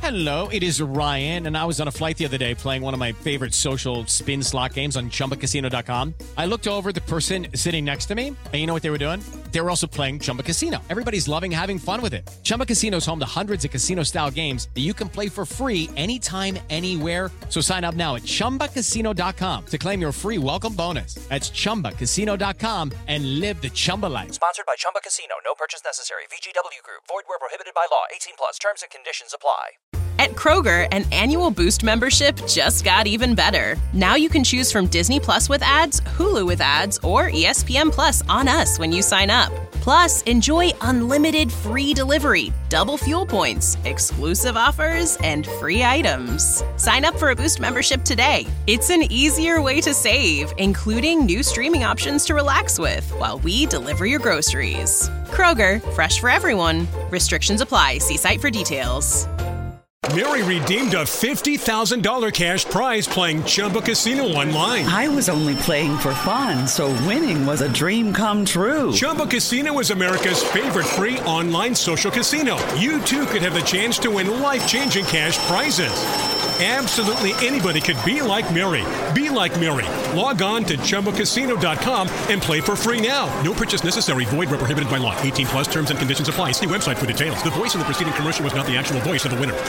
Hello, it is Ryan, and I was on a flight the other day playing one of my favorite social spin slot games on ChumbaCasino.com. I looked over at the person sitting next to me, and you know what they were doing? They were also playing Chumba Casino. Everybody's loving having fun with it. Chumba Casino is home to hundreds of casino-style games that you can play for free anytime, anywhere. So sign up now at ChumbaCasino.com to claim your free welcome bonus. That's ChumbaCasino.com and live the Chumba life. Sponsored by Chumba Casino. No purchase necessary. VGW Group. Void where prohibited by law. 18 plus. Terms and conditions apply. At Kroger, an annual Boost membership just got even better. Now you can choose from Disney Plus with ads, Hulu with ads, or ESPN Plus on us when you sign up. Plus, enjoy unlimited free delivery, double fuel points, exclusive offers, and free items. Sign up for a Boost membership today. It's an easier way to save, including new streaming options to relax with while we deliver your groceries. Kroger, fresh for everyone. Restrictions apply. See site for details. Mary redeemed a $50,000 cash prize playing Chumba Casino online. I was only playing for fun, so winning was a dream come true. Chumba Casino is America's favorite free online social casino. You, too, could have the chance to win life-changing cash prizes. Absolutely anybody could be like Mary. Be like Mary. Log on to ChumbaCasino.com and play for free now. No purchase necessary. Void where prohibited by law. 18 plus terms and conditions apply. See website for details. The voice of the preceding commercial was not the actual voice of the winner.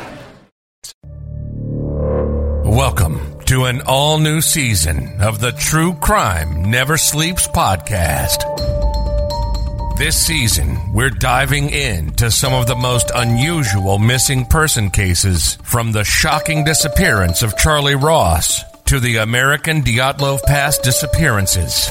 Welcome to an all-new season of the True Crime Never Sleeps podcast. This season, we're diving into some of the most unusual missing person cases, from the shocking disappearance of Charlie Ross to the American Dyatlov Pass disappearances.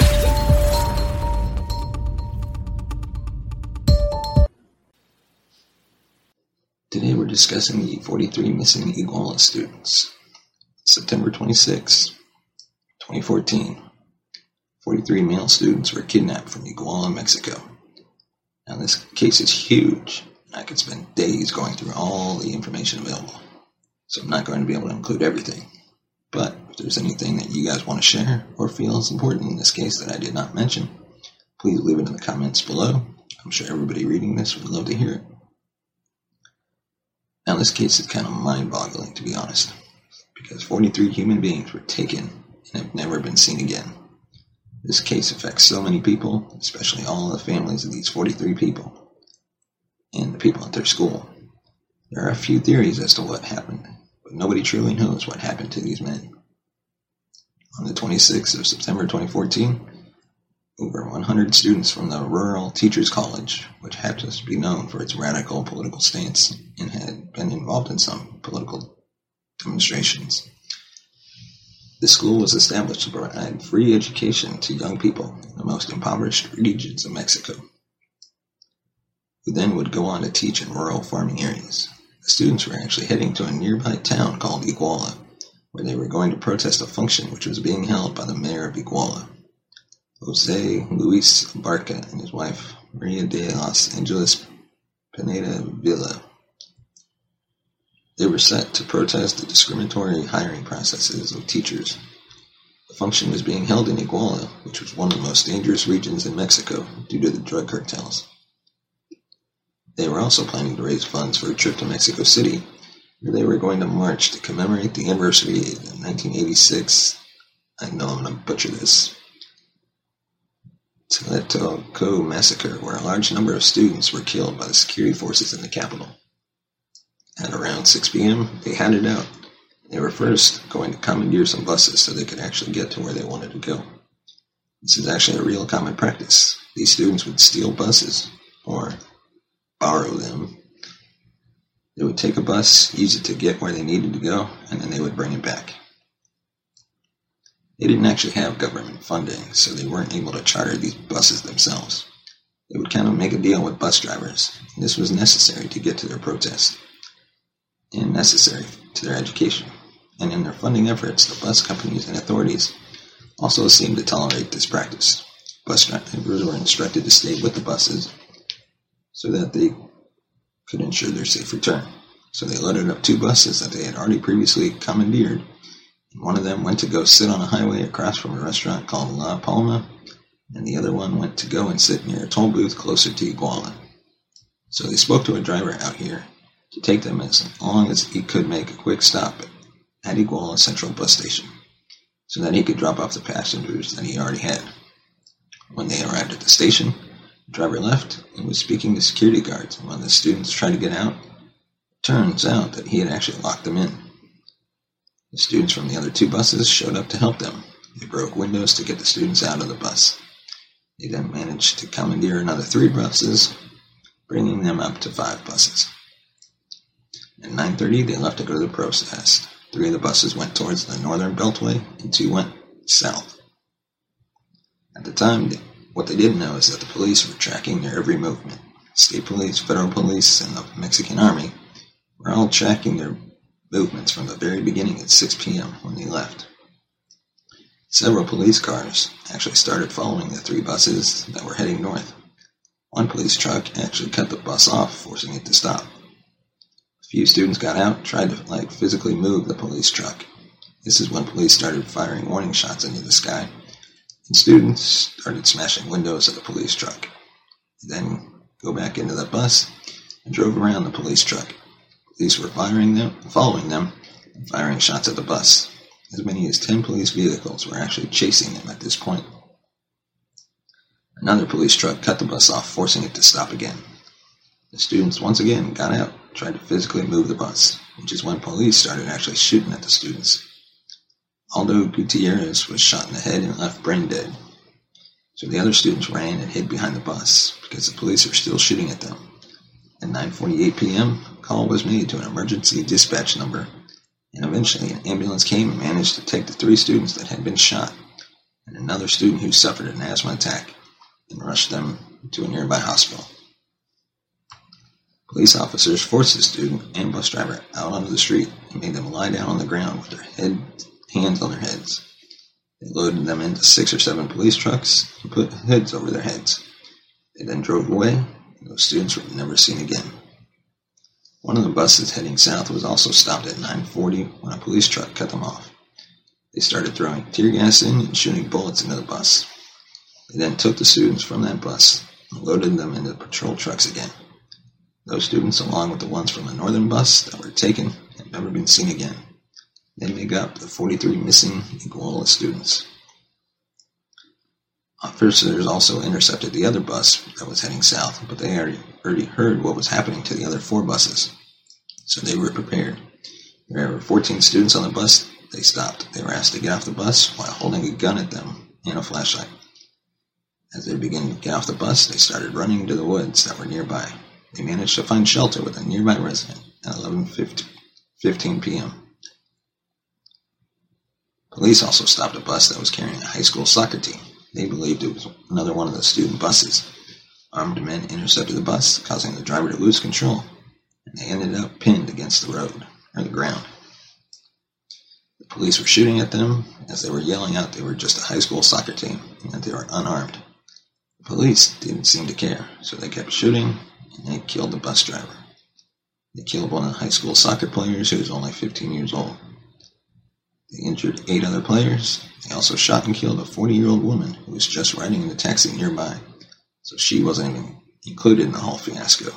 Today we're discussing the 43 missing Iguala students. September 26, 2014. 43 male students were kidnapped from Iguala, Mexico. Now this case is huge. I could spend days going through all the information available. So I'm not going to be able to include everything. But if there's anything that you guys want to share or feel is important in this case that I did not mention, please leave it in the comments below. I'm sure everybody reading this would love to hear it. Now this case is kind of mind-boggling, to be honest, because 43 human beings were taken and have never been seen again. This case affects so many people, especially all the families of these 43 people and the people at their school. There are a few theories as to what happened, but nobody truly knows what happened to these men. On the 26th of September 2014, over 100 students from the Rural Teachers College, which happens to be known for its radical political stance and had been involved in some political demonstrations. The school was established to provide free education to young people in the most impoverished regions of Mexico, who then would go on to teach in rural farming areas. The students were actually heading to a nearby town called Iguala, where they were going to protest a function which was being held by the mayor of Iguala, Jose Luis Barca, and his wife, Maria de Los Angeles Pineda Villa. They were set to protest the discriminatory hiring processes of teachers. The function was being held in Iguala, which was one of the most dangerous regions in Mexico due to the drug cartels. They were also planning to raise funds for a trip to Mexico City, where they were going to march to commemorate the anniversary of the 1986, I know I'm going to butcher this, Tlatelolco massacre, where a large number of students were killed by the security forces in the capital. At around 6 p.m., they had it out. They were first going to commandeer some buses so they could actually get to where they wanted to go. This is actually a real common practice. These students would steal buses, or borrow them. They would take a bus, use it to get where they needed to go, and then they would bring it back. They didn't actually have government funding, so they weren't able to charter these buses themselves. They would kind of make a deal with bus drivers. This was necessary to get to their protest, and necessary to their education. And in their funding efforts, the bus companies and authorities also seemed to tolerate this practice. Bus drivers were instructed to stay with the buses so that they could ensure their safe return. So they loaded up 2 buses that they had already previously commandeered. And one of them went to go sit on a highway across from a restaurant called La Palma, and the other one went to go and sit near a toll booth closer to Iguala. So they spoke to a driver out here, to take them as long as he could make a quick stop at Iguala Central Bus Station, so that he could drop off the passengers that he already had. When they arrived at the station, the driver left and was speaking to security guards, and when the students tried to get out, it turns out that he had actually locked them in. The students from the other 2 buses showed up to help them. They broke windows to get the students out of the bus. They then managed to commandeer another 3 buses, bringing them up to 5 buses. At 9:30, they left to go to the protest. 3 of the buses went towards the northern beltway, and 2 went south. At the time, what they didn't know is that the police were tracking their every movement. State police, federal police, and the Mexican army were all tracking their movements from the very beginning at 6 p.m. when they left. Several police cars actually started following the 3 buses that were heading north. One police truck actually cut the bus off, forcing it to stop. A few students got out, tried to physically move the police truck. This is when police started firing warning shots into the sky, and students started smashing windows of the police truck. They then go back into the bus and drove around the police truck. Police were following them, and firing shots at the bus. As many as 10 police vehicles were actually chasing them at this point. Another police truck cut the bus off, forcing it to stop again. The students once again got out, tried to physically move the bus, which is when police started actually shooting at the students. Aldo Gutierrez was shot in the head and left brain dead. So the other students ran and hid behind the bus because the police were still shooting at them. At 9:48 p.m., a call was made to an emergency dispatch number, and eventually an ambulance came and managed to take the 3 students that had been shot and another student who suffered an asthma attack and rushed them to a nearby hospital. Police officers forced the student and bus driver out onto the street and made them lie down on the ground with their hands on their heads. They loaded them into 6 or 7 police trucks and put hoods over their heads. They then drove away, and those students were never seen again. One of the buses heading south was also stopped at 9:40 when a police truck cut them off. They started throwing tear gas in and shooting bullets into the bus. They then took the students from that bus and loaded them into patrol trucks again. Those students, along with the ones from the northern bus that were taken, had never been seen again. They make up the 43 missing Iguala students. Officers also intercepted the other bus that was heading south, but they already heard what was happening to the other 4 buses, so they were prepared. There were 14 students on the bus. They stopped. They were asked to get off the bus while holding a gun at them and a flashlight. As they began to get off the bus, they started running to the woods that were nearby. They managed to find shelter with a nearby resident at 11:15 p.m. Police also stopped a bus that was carrying a high school soccer team. They believed it was another one of the student buses. Armed men intercepted the bus, causing the driver to lose control, and they ended up pinned against the road, or the ground. The police were shooting at them as they were yelling out they were just a high school soccer team and that they were unarmed. The police didn't seem to care, so they kept shooting, and they killed the bus driver. They killed one of the high school soccer players who was only 15 years old. They injured 8 other players. They also shot and killed a 40-year-old woman who was just riding in a taxi nearby, so she wasn't even included in the whole fiasco.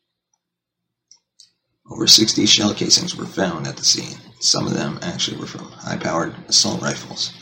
Over 60 shell casings were found at the scene. Some of them actually were from high-powered assault rifles.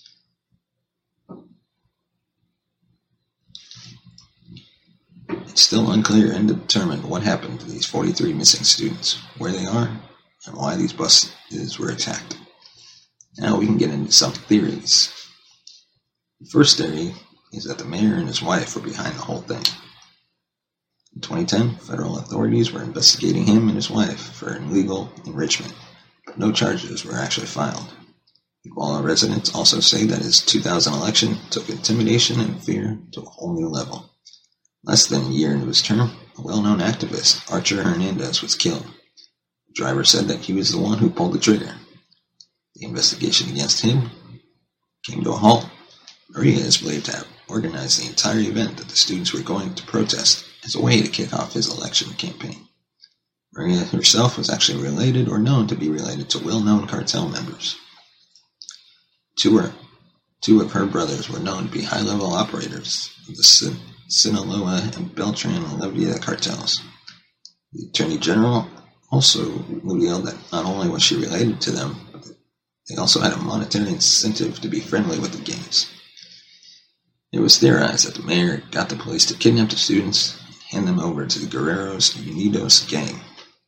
It's still unclear and undetermined what happened to these 43 missing students, where they are, and why these buses were attacked. Now we can get into some theories. The first theory is that the mayor and his wife were behind the whole thing. In 2010, federal authorities were investigating him and his wife for illegal enrichment, but no charges were actually filed. Iguala residents also say that his 2000 election took intimidation and fear to a whole new level. Less than a year into his term, a well-known activist, Archer Hernandez, was killed. The driver said that he was the one who pulled the trigger. The investigation against him came to a halt. Maria is believed to have organized the entire event that the students were going to protest as a way to kick off his election campaign. Maria herself was actually related or known to be related to well-known cartel members. Two of her brothers were known to be high-level operators of the Sinaloa and Beltran and Levia cartels. The Attorney General, Also revealed that not only was she related to them, but they also had a monetary incentive to be friendly with the gangs. It was theorized that the mayor got the police to kidnap the students and hand them over to the Guerreros Unidos gang.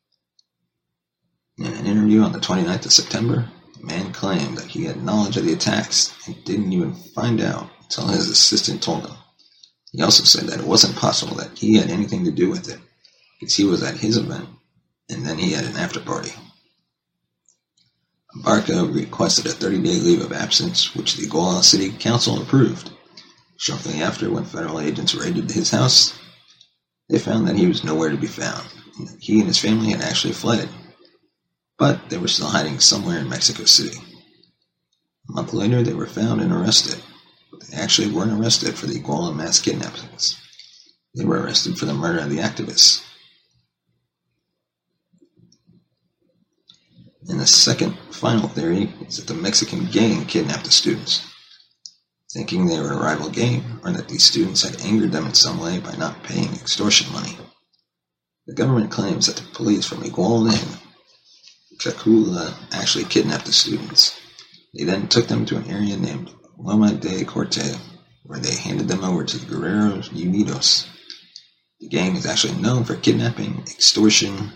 In an interview on the 29th of September, the man claimed that he had knowledge of the attacks and didn't even find out until his assistant told him. He also said that it wasn't possible that he had anything to do with it, because he was at his event, and then he had an after-party. Abarca requested a 30-day leave of absence, which the Iguala City Council approved. Shortly after, when federal agents raided his house, they found that he was nowhere to be found, and that he and his family had actually fled. But they were still hiding somewhere in Mexico City. A month later, they were found and arrested, but they actually weren't arrested for the Iguala mass kidnappings. They were arrested for the murder of the activists. And the second final theory is that the Mexican gang kidnapped the students, thinking they were a rival gang or that these students had angered them in some way by not paying extortion money. The government claims that the police from Iguala and Cacula actually kidnapped the students. They then took them to an area named Loma de Corte, where they handed them over to the Guerreros Unidos. The gang is actually known for kidnapping, extortion,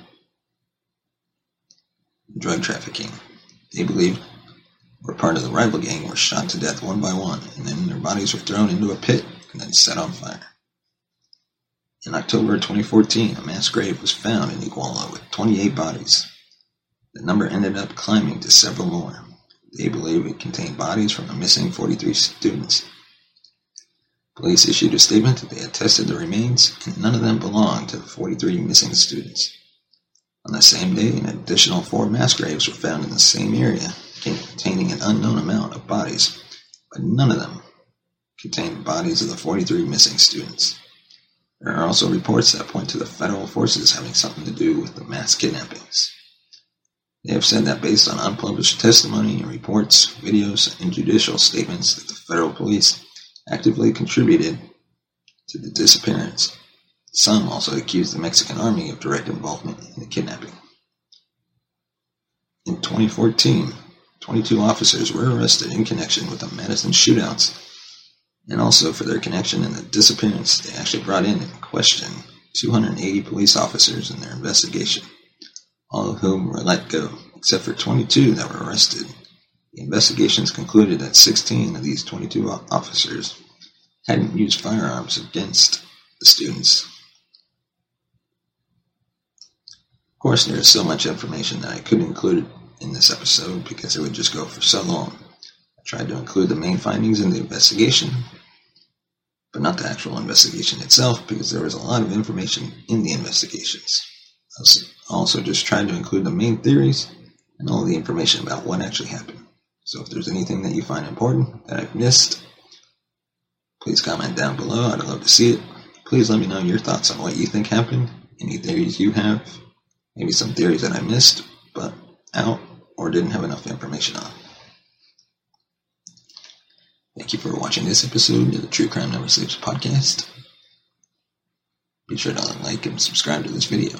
and drug trafficking. They believe were part of the rival gang were shot to death one by one, and then their bodies were thrown into a pit and then set on fire. In October 2014, a mass grave was found in Iguala with 28 bodies. The number ended up climbing to several more. They believe it contained bodies from the missing 43 students. Police issued a statement that they had tested the remains, and none of them belonged to the 43 missing students. On the same day, an additional 4 mass graves were found in the same area, containing an unknown amount of bodies, but none of them contained the bodies of the 43 missing students. There are also reports that point to the federal forces having something to do with the mass kidnappings. They have said that based on unpublished testimony and reports, videos, and judicial statements that the federal police actively contributed to the disappearance. Some also accused the Mexican army of direct involvement in the kidnapping. In 2014, 22 officers were arrested in connection with the Madison shootouts, and also for their connection in the disappearance. They actually brought in and questioned 280 police officers in their investigation, all of whom were let go, except for 22 that were arrested. The investigations concluded that 16 of these 22 officers hadn't used firearms against the students. Of course, there is so much information that I couldn't include in this episode because it would just go for so long. I tried to include the main findings in the investigation, but not the actual investigation itself because there was a lot of information in the investigations. I also just tried to include the main theories and all the information about what actually happened. So if there's anything that you find important that I've missed, please comment down below. I'd love to see it. Please let me know your thoughts on what you think happened, any theories you have, maybe some theories that I missed, but out or didn't have enough information on. Thank you for watching this episode of the True Crime Never Sleeps podcast. Be sure to like and subscribe to this video.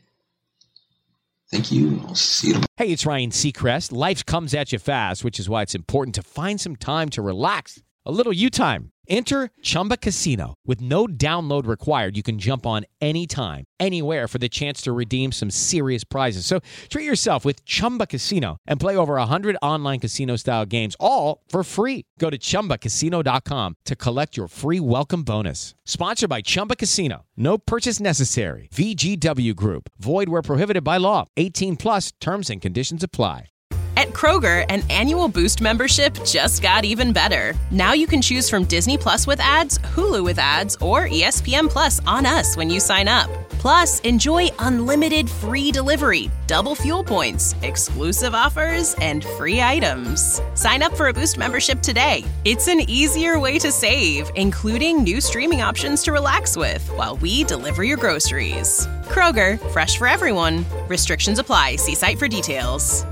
Thank you, and I'll see you tomorrow. Hey, it's Ryan Seacrest. Life comes at you fast, which is why it's important to find some time to relax. A little you time. Enter Chumba Casino. With no download required, you can jump on anytime, anywhere for the chance to redeem some serious prizes. So treat yourself with Chumba Casino and play over 100 online casino-style games, all for free. Go to ChumbaCasino.com to collect your free welcome bonus. Sponsored by Chumba Casino. No purchase necessary. VGW Group. Void where prohibited by law. 18 plus. Terms and conditions apply. At Kroger, an annual Boost membership just got even better. Now you can choose from Disney Plus with ads, Hulu with ads, or ESPN Plus on us when you sign up. Plus, enjoy unlimited free delivery, double fuel points, exclusive offers, and free items. Sign up for a Boost membership today. It's an easier way to save, including new streaming options to relax with while we deliver your groceries. Kroger, fresh for everyone. Restrictions apply. See site for details.